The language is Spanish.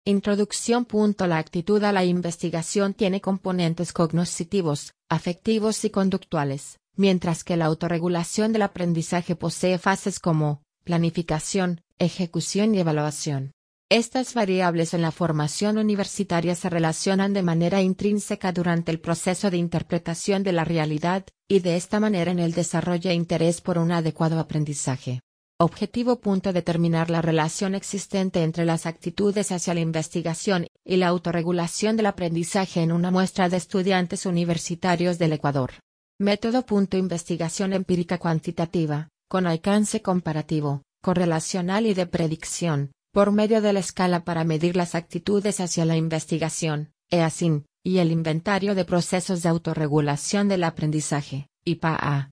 Introducción. La actitud a la investigación tiene componentes cognitivos, afectivos y conductuales, mientras que la autorregulación del aprendizaje posee fases como planificación, ejecución y evaluación. Estas variables en la formación universitaria se relacionan de manera intrínseca durante el proceso de interpretación de la realidad, y de esta manera en el desarrollo e interés por un adecuado aprendizaje. Objetivo. Determinar la relación existente entre las actitudes hacia la investigación y la autorregulación del aprendizaje en una muestra de estudiantes universitarios del Ecuador. Método. Investigación empírica cuantitativa, con alcance comparativo, correlacional y de predicción, por medio de la escala para medir las actitudes hacia la investigación, EASIN, y el inventario de procesos de autorregulación del aprendizaje, IPA-A.